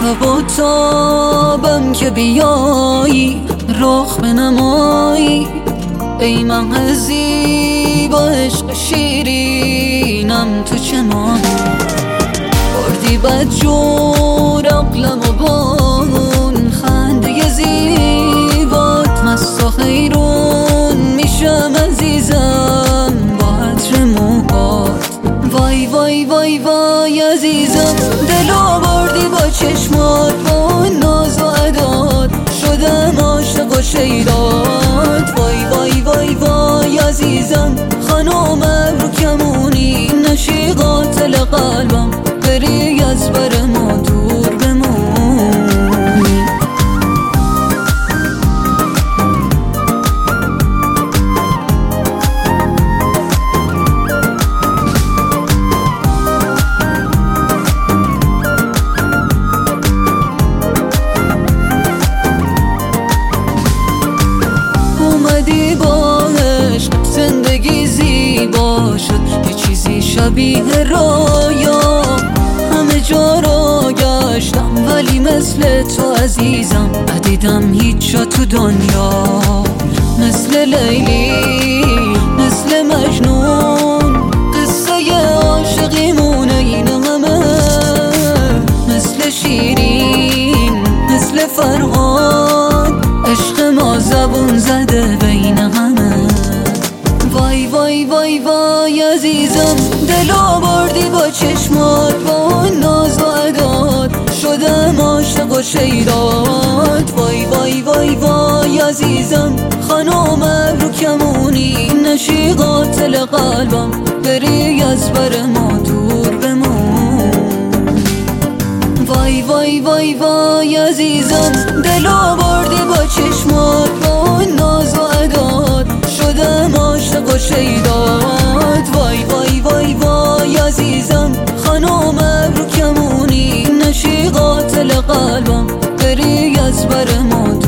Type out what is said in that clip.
تب و تابم که بیایی رخ بنمایی، ای مه زیبا عشق شیرینم تو چنانی. بردی بدجور عقلم و با اون خنده زیبات مست و حیرون میشم عزیزم با عطر موهات. وای وای وای وای عزیزم، دلو بردی با چشمات، با اون ناز و عدات شدم عاشق و شیدات. وای وای وای وای عزیزم، خانم ابرو کمونی نشی قاتل قلبم، بری از بر ما دور بمونی. اومدی با عشق زندگی زیبا شد، یه چیزی شبیه رویا، همه جا رو گشتم ولی مثل تو عزیزم ندیدم هیچ جا تو دنیا. مثل لیلی مثل مجنون قصه عاشقیمونه این همه، مثل شیرین مثل فرهاد عشق ما زبون زده بین همه. وای وای وای وای عزیزم، دلو بردی با چشمات، با اون ناز و عدات شدم عاشق و شیدات. وای وای وای وای عزیزم، خانم ابرو کمونی نشی قاتل قلبم، بری از بر ما دور بمونی. وای وای وای وای عزیزم، دلو بردی با چشمات، با اون ناز و عدات شدم عاشق و شیدات. وای وای وای وای عزیزم، خانم ابرو کمونی نشی قاتل قلبم، بری از بر ما